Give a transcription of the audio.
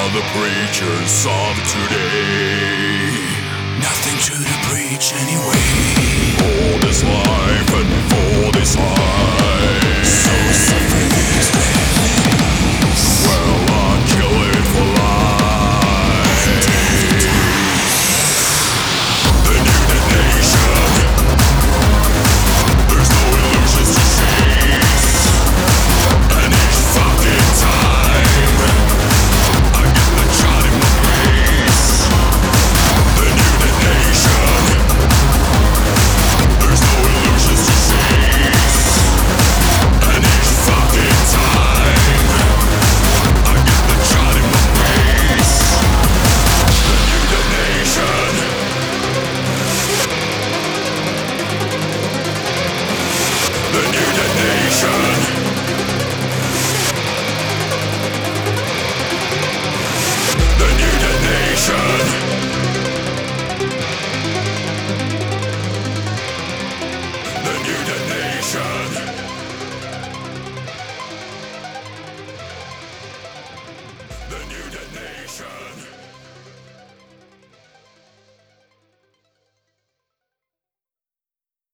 the preachers of today. Nothing to the preach anyway. For this life and for this high. So suffer these days. Well, I'll kill it for life. The new nation. There's no illusions to chase. And each fucking time I get the shot in my face. The new nation. There's no illusions to chase. And each fucking time I get the shot in my face. The new nation. The new nation. The new nation. The new nation. The new nation.